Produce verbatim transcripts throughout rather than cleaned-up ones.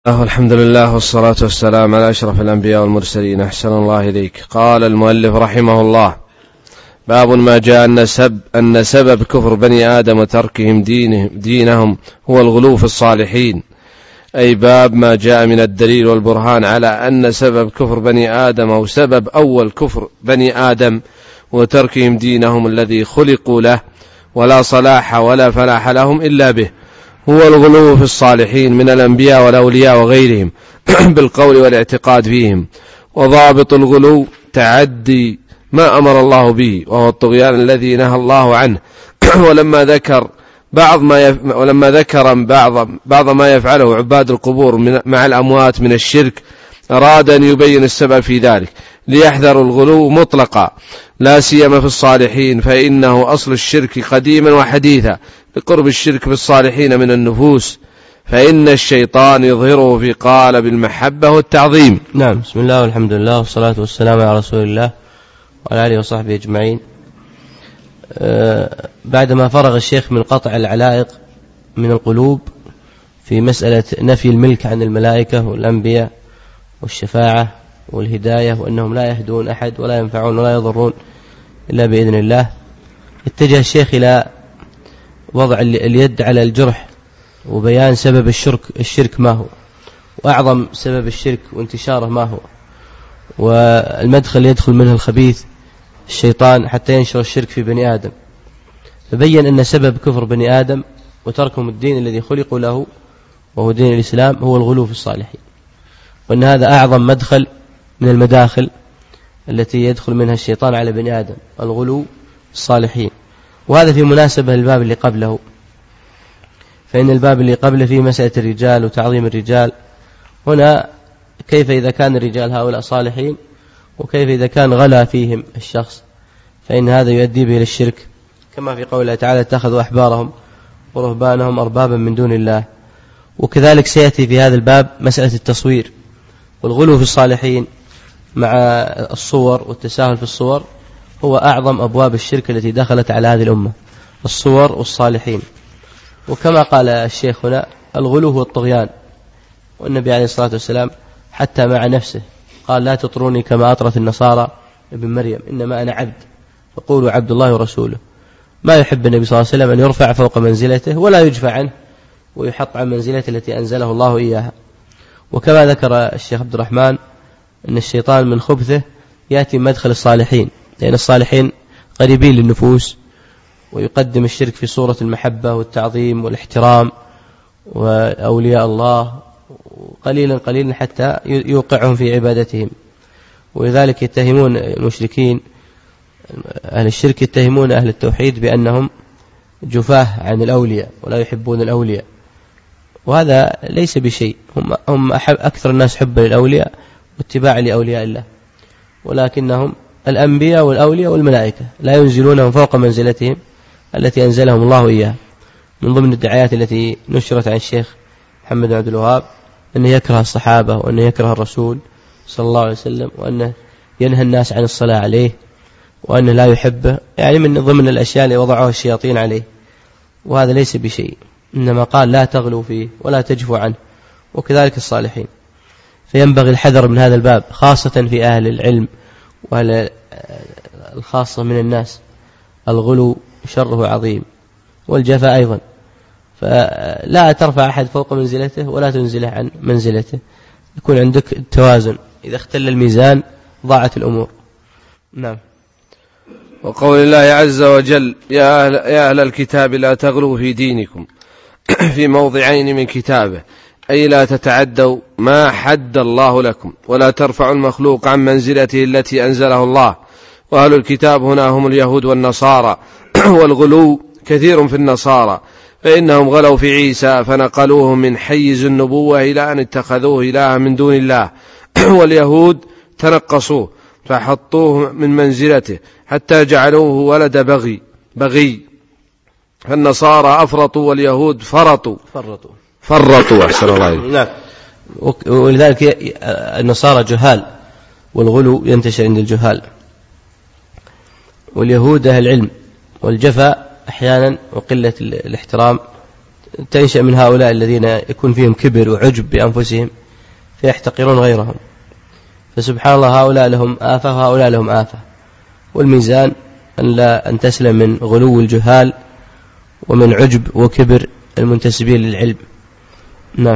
الحمد لله والصلاة والسلام على أشرف الأنبياء والمرسلين. أحسن الله إليك. قال المؤلف رحمه الله: باب ما جاء أن سبب, أن سبب كفر بني آدم وتركهم دينهم, دينهم هو الغلو في الصالحين، أي باب ما جاء من الدليل والبرهان على أن سبب كفر بني آدم أو سبب أول كفر بني آدم وتركهم دينهم الذي خلقوا له ولا صلاح ولا فلاح لهم إلا به هو الغلو في الصالحين من الأنبياء والأولياء وغيرهم بالقول والاعتقاد فيهم. وضابط الغلو تعدي ما أمر الله به وهو الطغيان الذي نهى الله عنه. ولما ذكر بعض ما يف... ولما ذكر بعض بعض ما يفعله عباد القبور من... مع الأموات من الشرك، أراد أن يبين السبب في ذلك ليحذروا الغلو مطلقا، لا سيما في الصالحين، فإنه أصل الشرك قديما وحديثا بقرب الشرك بالصالحين من النفوس، فإن الشيطان يظهره في قالب المحبة والتعظيم. نعم. بسم الله والحمد لله والصلاة والسلام على رسول الله وعلى آله وصحبه أجمعين. أه بعدما فرغ الشيخ من قطع العلائق من القلوب في مسألة نفي الملك عن الملائكة والأنبياء والشفاعة والهداية وأنهم لا يهدون أحد ولا ينفعون ولا يضرون إلا بإذن الله، اتجه الشيخ إلى وضع اليد على الجرح وبيان سبب الشرك الشرك ما هو، وأعظم سبب الشرك وانتشاره ما هو، والمدخل يدخل منه الخبيث الشيطان حتى ينشر الشرك في بني آدم. فبين أن سبب كفر بني آدم وتركهم الدين الذي خلقوا له وهو دين الإسلام هو الغلو في الصالحين، وأن هذا أعظم مدخل من المداخل التي يدخل منها الشيطان على بني آدم، الغلو في الصالحين. وهذا في مناسبة للباب اللي قبله، فإن الباب اللي قبله فيه مسألة الرجال وتعظيم الرجال. هنا كيف إذا كان الرجال هؤلاء صالحين، وكيف إذا كان غلا فيهم الشخص، فإن هذا يؤدي به للشرك، كما في قوله تعالى: اتخذوا أحبارهم ورهبانهم أربابا من دون الله. وكذلك سيأتي في هذا الباب مسألة التصوير والغلو في الصالحين مع الصور والتساهل في الصور، هو أعظم أبواب الشرك التي دخلت على هذه الأمة، الصور والصالحين. وكما قال الشيخ هنا: الغلو هو الطغيان. والنبي عليه الصلاة والسلام حتى مع نفسه قال: لا تطروني كما أطرت النصارى ابن مريم، إنما أنا عبد فقولوا عبد الله ورسوله. ما يحب النبي صلى الله عليه وسلم أن يرفع فوق منزلته ولا يجفى عنه ويحط عن منزلته التي أنزله الله إياها. وكما ذكر الشيخ عبد الرحمن أن الشيطان من خبثه يأتي مدخل الصالحين، لأن الصالحين قريبين للنفوس، ويقدم الشرك في صورة المحبة والتعظيم والاحترام وأولياء الله، قليلا قليلا حتى يوقعهم في عبادتهم. ولذلك يتهمون المشركين أهل الشرك، يتهمون أهل التوحيد بأنهم جفاه عن الأولياء ولا يحبون الأولياء، وهذا ليس بشيء. هم, هم أحب أكثر الناس حبا للأولياء واتباع لأولياء الله، ولكنهم الأنبياء والأولياء والملائكة لا ينزلونهم فوق منزلتهم التي أنزلهم الله إياها. من ضمن الدعايات التي نشرت عن الشيخ محمد بن عبد الوهاب أنه يكره الصحابة وأنه يكره الرسول صلى الله عليه وسلم، وأنه ينهى الناس عن الصلاة عليه، وأنه لا يحبه، يعني من ضمن الأشياء اللي وضعوها الشياطين عليه. وهذا ليس بشيء، إنما قال: لا تغلوا فيه ولا تجفوا عنه. وكذلك الصالحين. فينبغي الحذر من هذا الباب، خاصة في أهل العلم وأهل الخاصة من الناس. الغلو شره عظيم، والجفاء أيضا، فلا ترفع أحد فوق منزلته ولا تنزله عن منزلته، يكون عندك التوازن. إذا اختل الميزان ضاعت الأمور. نعم. وقول الله عز وجل: يا أهل, يا أهل الكتاب لا تغلوا في دينكم في موضعين من كتابه، أي لا تتعدوا ما حد الله لكم ولا ترفعوا المخلوق عن منزلته التي أنزله الله. وأهل الكتاب هنا هم اليهود والنصارى. والغلو كثير في النصارى، فإنهم غلوا في عيسى فنقلوه من حيز النبوة إلى أن اتخذوه إلها من دون الله. واليهود تنقصوه فحطوه من منزلته حتى جعلوه ولد بغي بغي فالنصارى أفرطوا واليهود فرطوا فرطوا فرطوا أحسن الله. نعم. ولذلك النصارى جهال، والغلو ينتشر عند الجهال، واليهود أهل العلم، والجفاء أحيانا وقلة الاحترام تنشأ من هؤلاء الذين يكون فيهم كبر وعجب بأنفسهم فيحتقرون غيرهم. فسبحان الله هؤلاء لهم آفة وهؤلاء لهم آفة، والميزان أن, لا أن تسلم من غلو الجهال ومن عجب وكبر المنتسبين للعلم. نعم.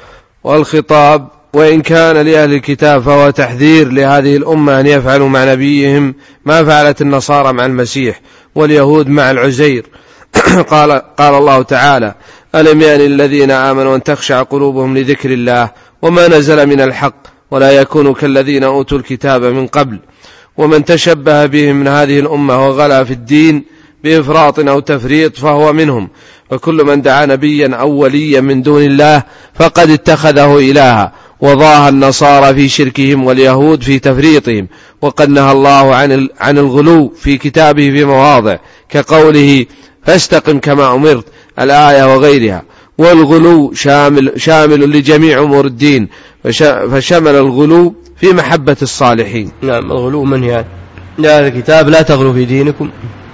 والخطاب وإن كان لأهل الكتاب فهو تحذير لهذه الأمة أن يفعلوا مع نبيهم ما فعلت النصارى مع المسيح واليهود مع العزير. قال, قال الله تعالى: ألم يأن الذين آمنوا أن تخشع قلوبهم لذكر الله وما نزل من الحق ولا يكونوا كالذين أوتوا الكتاب من قبل. ومن تشبه بهم من هذه الأمة وغلا في الدين بإفراط أو تفريط فهو منهم، وكل من دعا نبيا أو وليا من دون الله فقد اتخذه إلها. وضاها النصارى في شركهم واليهود في تفريطهم، وقد نهى الله عن عن الغلو في كتابه في مواضع كقوله: فاستقم كما أمرت، الآية وغيرها. والغلو شامل, شامل لجميع أمور الدين، فشمل الغلو في محبة الصالحين. نعم. الغلو منهي عنه. يا أهل الكتاب لا تغلوا في دينكم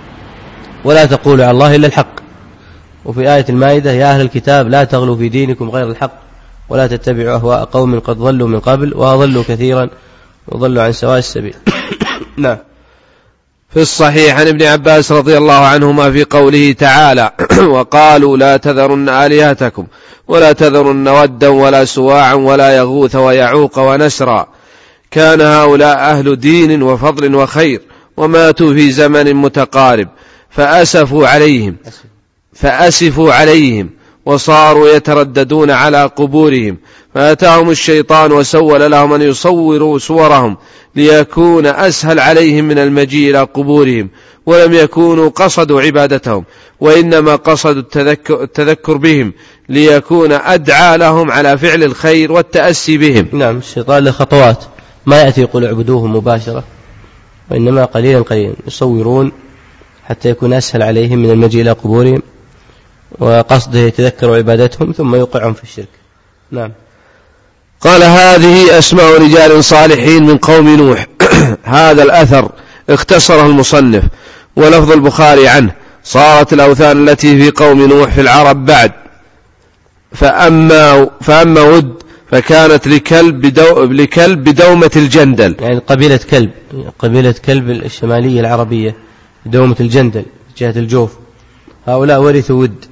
ولا تقولوا على الله إلا الحق. وفي آية المائدة: يا أهل الكتاب لا تغلوا في دينكم غير الحق ولا تتبعوا أهواء قوم قد ضلوا من قبل وأضلوا كثيرا وضلوا عن سواء السبيل. نعم. في الصحيح عن ابن عباس رضي الله عنهما في قوله تعالى: وقالوا لا تذرن آلهتكم ولا تذرن ودا ولا سواعا ولا يغوث ويعوق ونسرا، كان هؤلاء أهل دين وفضل وخير وماتوا في زمن متقارب، فأسفوا عليهم فأسفوا عليهم وصاروا يترددون على قبورهم، فأتاهم الشيطان وسول لهم أن يصوروا صورهم ليكون أسهل عليهم من المجيء إلى قبورهم، ولم يكونوا قصدوا عبادتهم وإنما قصدوا التذكر, التذكر بهم ليكون أدعى لهم على فعل الخير والتأسي بهم. نعم. الشيطان له خطوات، ما يأتي يقول اعبدوهم مباشرة، وإنما قليلا قليلا يصورون حتى يكون أسهل عليهم من المجيء إلى قبورهم، وقصده يتذكروا عبادتهم ثم يوقعهم في الشرك. نعم. قال: هذه أسماء رجال صالحين من قوم نوح. هذا الأثر اختصره المصنف، ولفظ البخاري عنه: صارت الأوثان التي في قوم نوح في العرب بعد، فأما, فأما ود فكانت لكلب, بدو لكلب بدومة الجندل، يعني قبيلة كلب، قبيلة كلب الشمالية العربية دومة الجندل جهة الجوف، هؤلاء ورثوا ود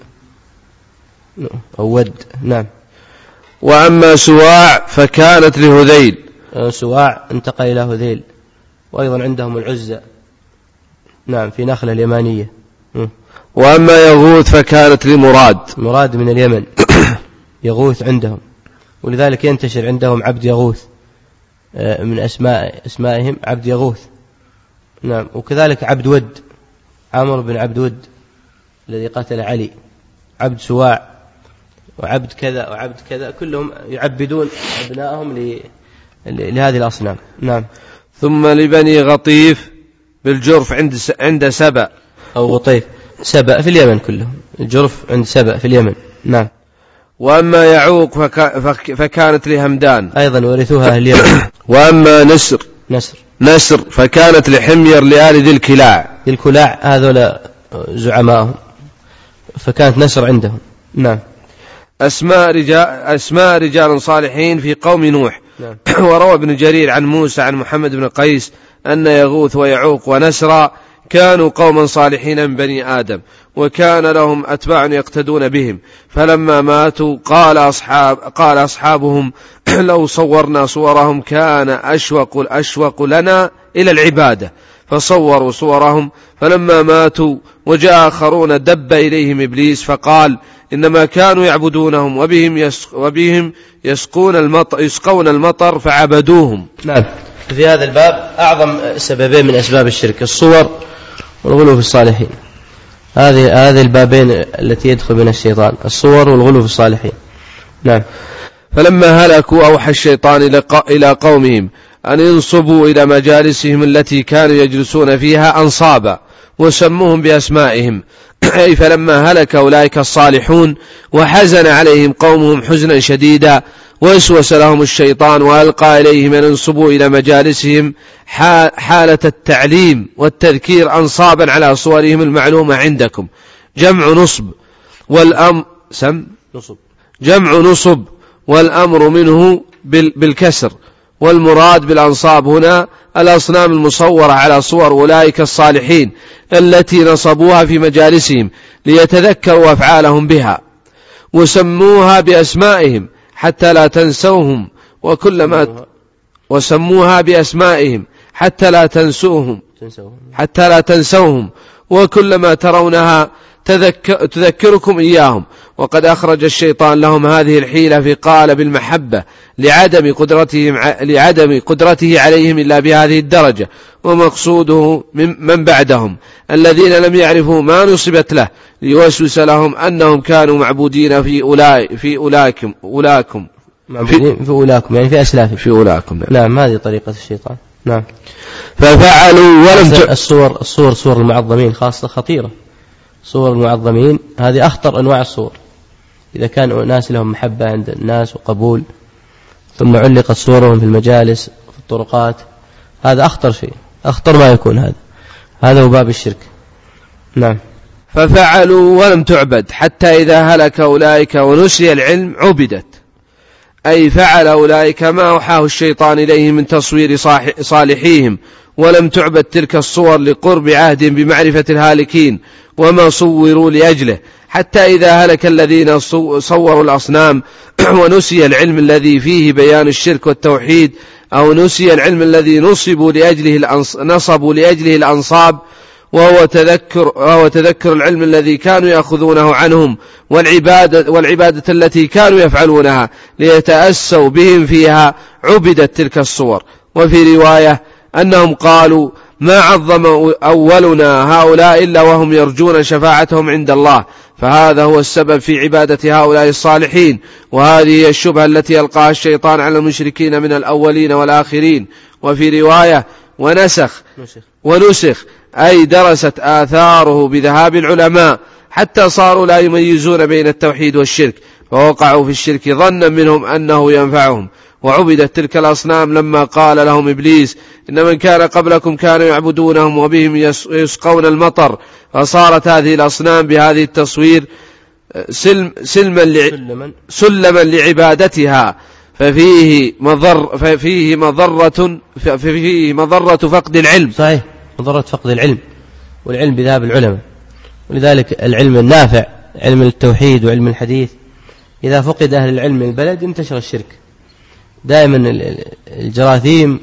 أو ود. نعم. وأما سواع فكانت لهذيل، سواع انتقل إلى هذيل، وأيضا عندهم العزة. نعم. في نخلة اليمانية. وأما يغوث فكانت لمراد، مراد من اليمن. يغوث عندهم، ولذلك ينتشر عندهم عبد يغوث، من أسماء اسمائهم عبد يغوث. نعم. وكذلك عبد ود، عمرو بن عبد ود الذي قتل علي، عبد سواع وعبد كذا وعبد كذا، كلهم يعبدون أبنائهم لهذه الأصنام. نعم. ثم لبني غطيف بالجرف عند عند سبأ أو غطيف، سبأ في اليمن كلهم، الجرف عند سبأ في اليمن. نعم. وأما يعوق فك فكانت لهمدان، أيضا ورثوها أهل اليمن. وأما نسر نسر نسر فكانت لحمير لآل ذي الكلاع، ذي الكلاع هذول زعمائهم، فكانت نسر عندهم. نعم. أسماء رجال, أسماء رجال صالحين في قوم نوح. نعم. وروى ابن جرير عن موسى عن محمد بن قيس أن يغوث ويعوق ونسرا كانوا قوما صالحين من بني آدم، وكان لهم أتباع يقتدون بهم، فلما ماتوا قال, أصحاب قال أصحابهم: لو صورنا صورهم كان أشوق, الأشوق لنا إلى العبادة، فصوروا صورهم، فلما ماتوا وجاء آخرون دب إليهم إبليس فقال: إنما كانوا يعبدونهم وبهم, يسق وبهم يسقون, المطر يسقون المطر فعبدوهم. نعم. في هذا الباب أعظم سببين من أسباب الشرك: الصور والغلو في الصالحين. هذه هذه البابين التي يدخل من الشيطان: الصور والغلو في الصالحين. نعم. فلما هلكوا أوحى الشيطان إلى قومهم أن ينصبوا إلى مجالسهم التي كانوا يجلسون فيها أنصابا، وسموهم بأسمائهم. أي فلما هلك أولئك الصالحون وحزن عليهم قومهم حزنا شديدا، واسوس لهم الشيطان وألقى إليهم أن ينصبوا إلى مجالسهم حالة التعليم والتذكير أنصابا على صورهم المعلومة عندكم، جمع نصب، والأمر سم نصب جمع نصب، والأمر منه بالكسر، والمراد بالأنصاب هنا الأصنام المصورة على صور أولئك الصالحين التي نصبوها في مجالسهم ليتذكروا أفعالهم بها، وسموها بأسمائهم حتى لا تنسوهم، وكلما وسموها بأسمائهم حتى لا تنسوهم حتى لا تنسوهم وكلما ترونها تذكر تذكركم إياهم. وقد أخرج الشيطان لهم هذه الحيلة في قالب المحبة لعدم قدرتهم لعدم قدرته عليهم إلا بهذه الدرجة، ومقصوده من بعدهم الذين لم يعرفوا ما نصبت له ليوسوس لهم أنهم كانوا معبودين في أولئك في أولاكم أولاكم معبودين في أولاكم يعني في أسلافهم في أولاكم. نعم, نعم هذه طريقة الشيطان. نعم. ففعلوا ولم ت... الصور الصور صور المعظمين خاصة خطيرة. صور المعظمين هذه أخطر أنواع الصور، إذا كانوا ناس لهم محبة عند الناس وقبول ثم علقت صورهم في المجالس في الطرقات، هذا أخطر شيء، أخطر ما يكون. هذا هذا هو باب الشرك. نعم. ففعلوا ولم تعبد حتى إذا هلك أولئك ونسي العلم عبدت، أي فعل أولئك ما أوحاه الشيطان إليه من تصوير صالحيهم، ولم تعبد تلك الصور لقرب عهد بمعرفة الهالكين وما صوروا لأجله، حتى إذا هلك الذين صوروا الأصنام ونسي العلم الذي فيه بيان الشرك والتوحيد، أو نسي العلم الذي نصبوا لأجله نصبوا لأجله الأنصاب، وهو تذكر, وهو تذكر العلم الذي كانوا يأخذونه عنهم والعبادة, والعبادة التي كانوا يفعلونها ليتأسوا بهم فيها، عبدت تلك الصور. وفي رواية أنهم قالوا ما عظم أولنا هؤلاء إلا وهم يرجون شفاعتهم عند الله، فهذا هو السبب في عبادة هؤلاء الصالحين. وهذه هي الشبهة التي ألقاها الشيطان على المشركين من الأولين والآخرين. وفي رواية ونسخ ونسخ أي درست آثاره بذهاب العلماء حتى صاروا لا يميزون بين التوحيد والشرك، فوقعوا في الشرك ظنا منهم أنه ينفعهم. وعبدت تلك الأصنام لما قال لهم إبليس إن من كان قبلكم كانوا يعبدونهم وبهم يسقون المطر، فصارت هذه الأصنام بهذه التصوير سلم سلما سلما لعبادتها، ففيه مضر ففيه مضرة ففيه مضرة فقد العلم. صحيح، مضرة فقد العلم، والعلم بذهاب العلماء. ولذلك العلم النافع علم التوحيد وعلم الحديث إذا فقد أهل العلم من البلد انتشر الشرك. دائما الجراثيم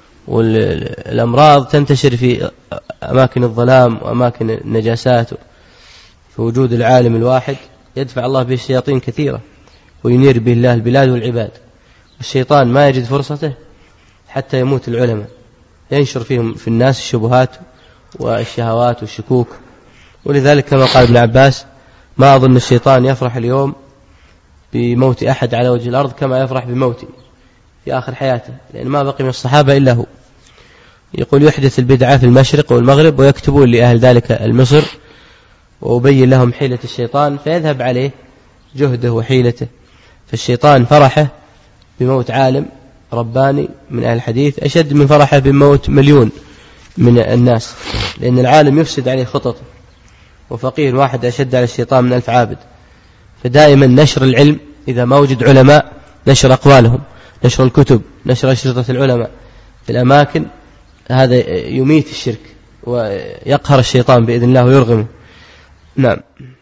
والأمراض تنتشر في أماكن الظلام وأماكن النجاسات، في وجود العالم الواحد يدفع الله به الشياطين كثيرة وينير به الله البلاد والعباد. والشيطان ما يجد فرصته حتى يموت العلماء، ينشر فيهم في الناس الشبهات والشهوات والشكوك. ولذلك كما قال ابن عباس ما أظن الشيطان يفرح اليوم بموت أحد على وجه الأرض كما يفرح بموته في آخر حياته، لأن ما بقي من الصحابة إلا هو. يقول يحدث البدعة في المشرق والمغرب ويكتبون لأهل ذلك المصر وأبين لهم حيلة الشيطان فيذهب عليه جهده وحيلته. فالشيطان فرحه بموت عالم رباني من أهل الحديث أشد من فرحه بموت مليون من الناس، لأن العالم يفسد عليه خططه، وفقيه واحد أشد على الشيطان من ألف عابد. فدائما نشر العلم إذا ما وجد علماء، نشر أقوالهم، نشر الكتب، نشر أشرطة العلماء في الأماكن، هذا يميت الشرك ويقهر الشيطان بإذن الله ويرغمه. نعم.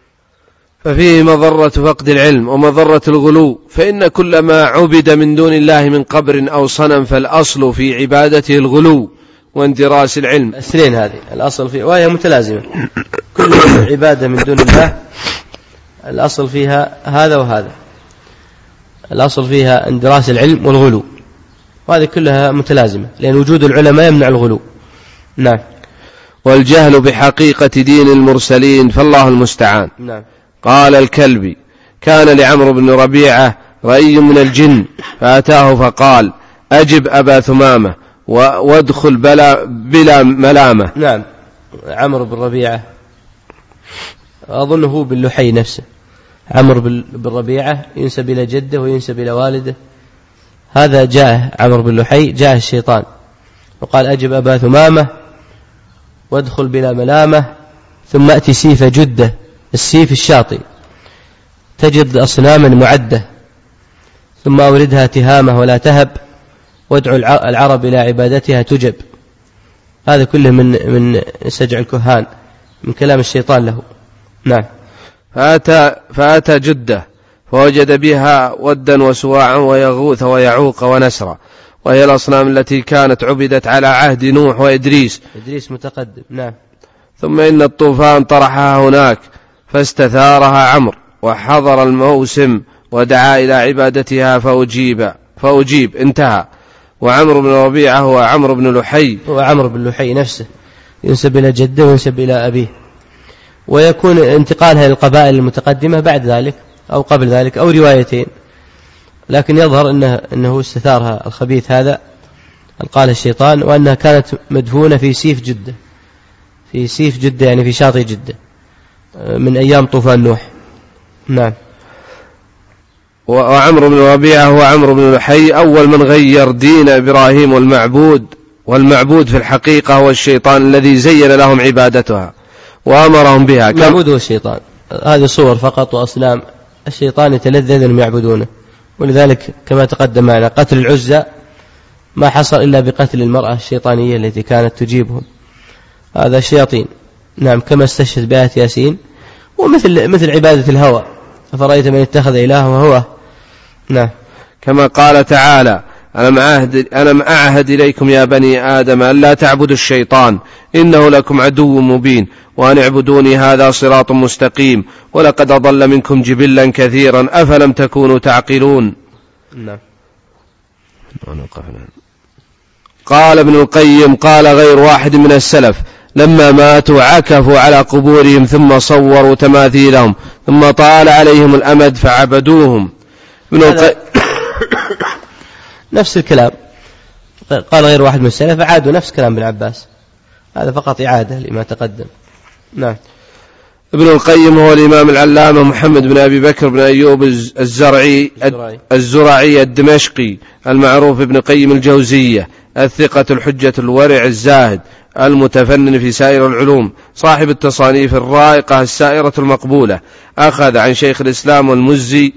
ففيه مضرة فقد العلم ومضرة الغلو، فإن كل ما عبد من دون الله من قبر أو صنم فالأصل في عبادته الغلو واندراس العلم. أسرين هذه الأصل فيه وهي متلازمة. كل عبادة من دون الله الأصل فيها هذا وهذا، الأصل فيها اندراس العلم والغلو، وهذه كلها متلازمة، لأن وجود العلماء يمنع الغلو. نعم. والجهل بحقيقة دين المرسلين فالله المستعان. نعم. قال الكلبي كان لعمرو بن ربيعة رأي من الجن فأتاه فقال أجب أبا ثمامة وادخل بلا, بلا ملامة. نعم. عمرو بن ربيعة أظنه باللحي نفسه، عمرو بن ربيعة ينسب إلى جده وينسب إلى والده. هذا جاء عمرو بن لحي جاء الشيطان وقال أجب أبا ثمامة وادخل بلا ملامة ثم أتي سيف جدة، السيف الشاطئ تجد أصناما معدة ثم أوردها تهامة ولا تهب وادعو العرب إلى عبادتها تجب. هذا كله من من سجع الكهان من كلام الشيطان له. نعم. فأتى, فأتى جدة فوجد بها ودا وسواعا ويغوث ويعوق ونسرا، وهي الأصنام التي كانت عبدت على عهد نوح وإدريس. إدريس متقدم. نعم. ثم إن الطوفان طرحها هناك فاستثارها عمرو وحضر الموسم ودعا إلى عبادتها فأجيب فأجيب انتهى. وعمرو بن ربيعة هو عمرو بن لحي، هو عمرو بن لحي نفسه، ينسب إلى جده وينسب إلى أبيه، ويكون انتقالها للقبائل المتقدمة بعد ذلك أو قبل ذلك أو روايتين، لكن يظهر أنه, إنه استثارها الخبيث هذا قال الشيطان، وأنها كانت مدفونة في سيف جدة، في سيف جدة يعني في شاطئ جدة من أيام طوفان نوح. نعم. وعمرو بن ربيعة هو عمرو بن لحي أول من غير دين إبراهيم والمعبود، والمعبود في الحقيقة هو الشيطان الذي زين لهم عبادتها وأمرهم بها. المعبود هو الشيطان، هذه صور فقط وأصنام، الشيطان يتلذذ أنهم يعبدونه، ولذلك كما تقدم معنا قتل العزى ما حصل إلا بقتل المرأة الشيطانية التي كانت تجيبهم، هذا الشياطين. نعم. كما استشهد بآيات ياسين، ومثل مثل عبادة الهوى، أفرأيت من اتخذ إلهه وهو. نعم. كما قال تعالى ألم أعهد, ألم أعهد إليكم يا بني آدم ألا تعبدوا الشيطان إنه لكم عدو مبين وأن اعبدوني هذا صراط مستقيم ولقد أضل منكم جبلا كثيرا أفلم تكونوا تعقلون. نعم. قال ابن القيم قال غير واحد من السلف لما ماتوا عكفوا على قبورهم ثم صوروا تماثيلهم ثم طال عليهم الأمد فعبدوهم. ابن القيم نفس الكلام، قال غير واحد من السلف عادوا نفس كلام ابن عباس، هذا فقط إعادة لما تقدم. نعم. ابن القيم هو الإمام العلامة محمد بن أبي بكر بن أيوب الزرعي الزرعي الدمشقي المعروف ابن قيم الجوزية، الثقة الحجة الورع الزاهد المتفنن في سائر العلوم، صاحب التصانيف الرائقة السائرة المقبولة، أخذ عن شيخ الإسلام والمزي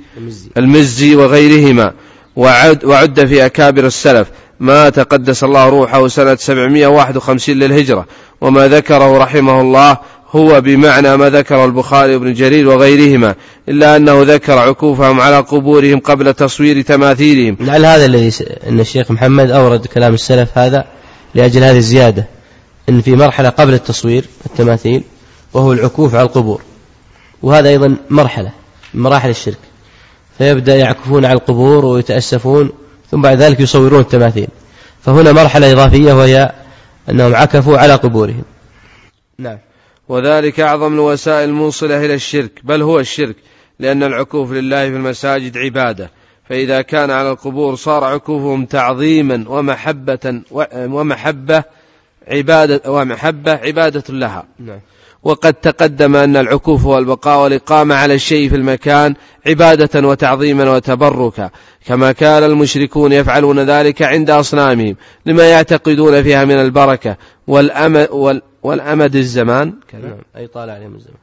المزي وغيرهما، وعد, وعد في أكابر السلف. ما تقدس الله روحه سنة سبعمائة وواحد وخمسين للهجرة، وما ذكره رحمه الله هو بمعنى ما ذكر البخاري وابن جرير وغيرهما، إلا أنه ذكر عكوفهم على قبورهم قبل تصوير تماثيلهم. لعل هذا الذي أن الشيخ محمد أورد كلام السلف هذا لأجل هذه الزيادة، أن في مرحلة قبل التصوير التماثيل وهو العكوف على القبور، وهذا أيضا مرحلة من مراحل الشرك، فيبدأ يعكفون على القبور ويتأسفون ثم بعد ذلك يصورون التماثيل، فهنا مرحلة إضافية وهي أنهم عكفوا على قبورهم. نعم. وذلك أعظم الوسائل الموصلة إلى الشرك، بل هو الشرك، لأن العكوف لله في المساجد عبادة، فإذا كان على القبور صار عكوفهم تعظيما ومحبة ومحبة عبادة ومحبة عبادة لها. نعم. وقد تقدم أن العكوف والبقاء والإقامة على الشيء في المكان عبادة وتعظيما وتبركا، كما كان المشركون يفعلون ذلك عند أصنامهم لما يعتقدون فيها من البركة والأمد, والأمد الزمان أي طال عليهم الزمان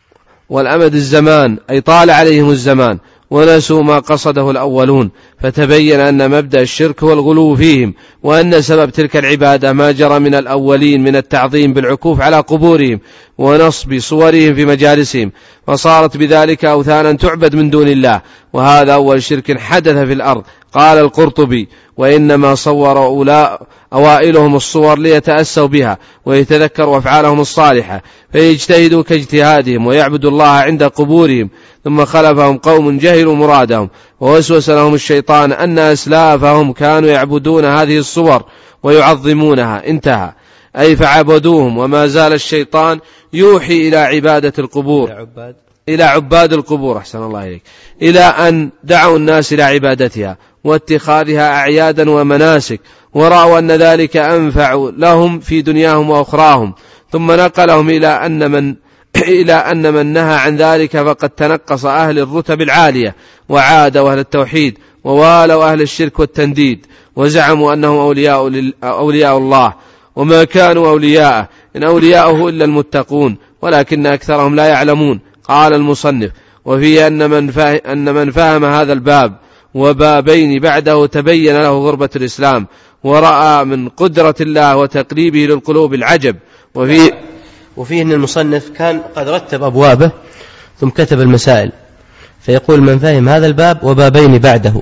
والأمد الزمان أي طال عليهم الزمان، ونسوا ما قصده الأولون، فتبين أن مبدأ الشرك هو الغلو فيهم، وأن سبب تلك العبادة ما جرى من الأولين من التعظيم بالعكوف على قبورهم ونصب صورهم في مجالسهم، فصارت بذلك أوثانا تعبد من دون الله، وهذا أول شرك حدث في الأرض. قال القرطبي وإنما صور أولاء أوائلهم الصور ليتأسوا بها ويتذكروا أفعالهم الصالحة فيجتهدوا كاجتهادهم ويعبدوا الله عند قبورهم، ثم خلفهم قوم جهلوا مرادهم ووسوس لهم الشيطان أن أسلافهم كانوا يعبدون هذه الصور ويعظمونها، انتهى. أي فعبدوهم، وما زال الشيطان يوحي إلى عبادة القبور عباد. إلى عباد القبور أحسن الله إليك، إلى أن دعوا الناس إلى عبادتها واتخاذها أعيادا ومناسك، ورأوا أن ذلك أنفع لهم في دنياهم وأخراهم، ثم نقلهم إلى أن من إلى أن من نهى عن ذلك فقد تنقص أهل الرتب العالية وعادوا أهل التوحيد ووالوا أهل الشرك والتنديد، وزعموا أنهم أولياء, لل... أولياء الله، وما كانوا أولياءه إن أولياءه إلا المتقون ولكن أكثرهم لا يعلمون. قال المصنف وفيه أن من فهم, أن من فهم هذا الباب وبابين بعده تبين له غربة الإسلام ورأى من قدرة الله وتقريبه للقلوب العجب. وفيه, وفيه أن المصنف كان قد رتب أبوابه ثم كتب المسائل، فيقول من فهم هذا الباب وبابين بعده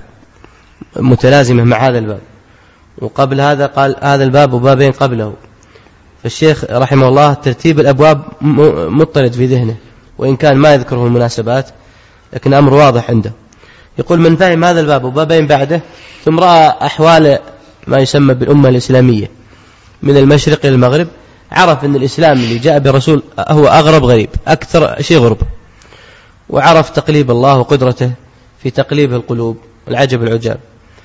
متلازمة مع هذا الباب، وقبل هذا قال هذا الباب وبابين قبله. فالشيخ رحمه الله ترتيب الأبواب مضطرد في ذهنه، وإن كان ما يذكره المناسبات لكن أمر واضح عنده. يقول من فهم هذا الباب وبابين بعده ثم رأى أحوال ما يسمى بالأمة الإسلامية من المشرق إلى المغرب، عرف أن الإسلام اللي جاء برسول هو أغرب غريب، أكثر شيء غرب، وعرف تقليب الله وقدرته في تقليب القلوب العجب العجاب.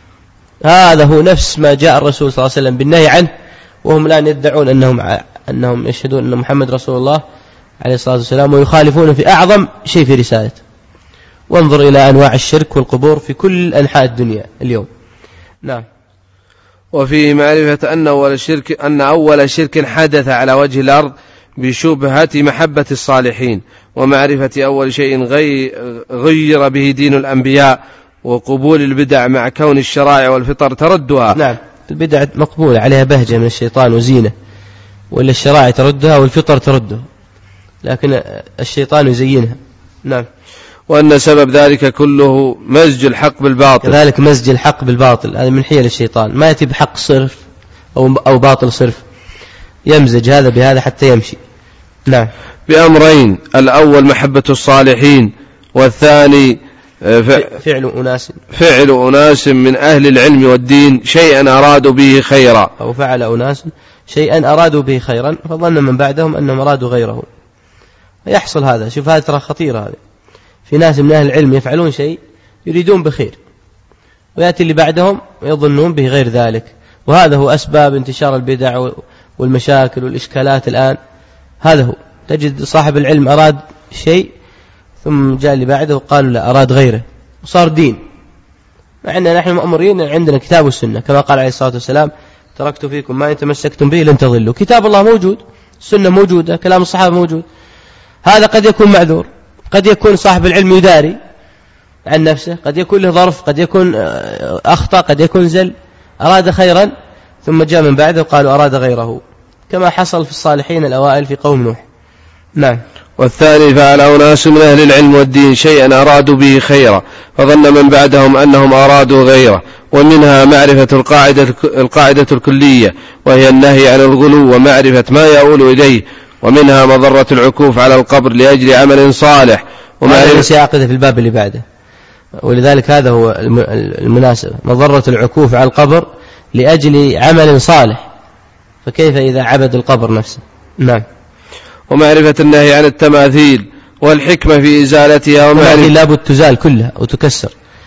هذا هو نفس ما جاء الرسول صلى الله عليه وسلم بالنهي عنه، وهم الآن يدعون أنهم, أنهم يشهدون أن محمد رسول الله عليه الصلاة والسلام، ويخالفون في أعظم شيء في رسالته. وانظر إلى أنواع الشرك والقبور في كل أنحاء الدنيا اليوم. نعم. وفيه معرفة أن أول شرك, أن أول شرك حدث على وجه الأرض بشبهة محبة الصالحين، ومعرفة أول شيء غير به دين الأنبياء، وقبول البدع مع كون الشرائع والفطر تردها. نعم، البدع مقبولة عليها بهجة من الشيطان وزينة، ولا الشرائع تردها والفطر تردها، لكن الشيطان يزينها. نعم. وأن سبب ذلك كله مزج الحق بالباطل، كذلك مزج الحق بالباطل، هذا من حيل الشيطان، ما يأتي بحق صرف أو, أو باطل صرف، يمزج هذا بهذا حتى يمشي. نعم. بأمرين، الأول محبة الصالحين، والثاني فعل أناس فعل أناس من أهل العلم والدين شيئا أرادوا به خيرا، أو فعل أناس شيئا أرادوا به خيرا فظن من بعدهم أنهم أرادوا غيره. يحصل هذا، شوف هذا ترى خطيرة، هذا في ناس من أهل العلم يفعلون شيء يريدون بخير، ويأتي اللي بعدهم يظنون به غير ذلك، وهذا هو أسباب انتشار البدع والمشاكل والإشكالات الآن. هذا هو، تجد صاحب العلم أراد شيء ثم جاء اللي بعده وقالوا لا أراد غيره، وصار دين، مع أننا نحن مأمورين عندنا كتاب والسنة، كما قال عليه الصلاة والسلام تركت فيكم ما إن تمسكتم به لن تضلوا. كتاب الله موجود، السنة موجودة، كلام الصحابة موجود. هذا قد يكون معذور، قد يكون صاحب العلم يداري عن نفسه، قد يكون له ظرف، قد يكون أخطأ، قد يكون زل، أراد خيرا ثم جاء من بعده وقالوا أراد غيره، كما حصل في الصالحين الأوائل في قوم نوح. نعم. والثاني فعل أناس من أهل العلم والدين شيئا أرادوا به خيرا فظن من بعدهم أنهم أرادوا غيره. ومنها معرفة القاعدة, القاعدة الكلية، وهي النهي عن الغلو ومعرفة ما يؤول إليه. ومنها مضرة العكوف على القبر لأجل عمل صالح، ومعرفة سيعقد في الباب اللي بعده، ولذلك هذا هو المناسبة، مضرة العكوف على القبر لأجل عمل صالح، فكيف إذا عبد القبر نفسه. نعم. ومعرفة النهي عن التماثيل والحكمة في إزالتها، ومعرفة لابد تزال كلها وتكسر،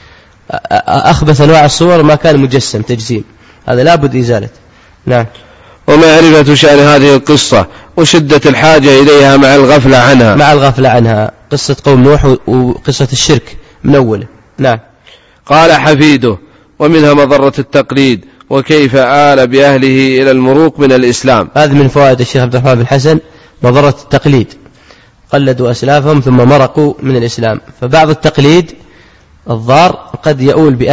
أخبث أنواع الصور ما كان مجسم تجسيم، هذا لابد إزالته. نعم. ومعرفة شأن هذه القصة وشدة الحاجة إليها مع الغفلة عنها مع الغفلة عنها قصة قوم نوح وقصة الشرك من أوله. نعم. قال حفيده: ومنها مضرة التقليد، وكيف آل بأهله إلى المروق من الإسلام. هذا من فوائد الشيخ عبد الرحمن بن حسن، مضرة التقليد، قلدوا أسلافهم ثم مرقوا من الإسلام. فبعض التقليد الضار قد يؤول بأهله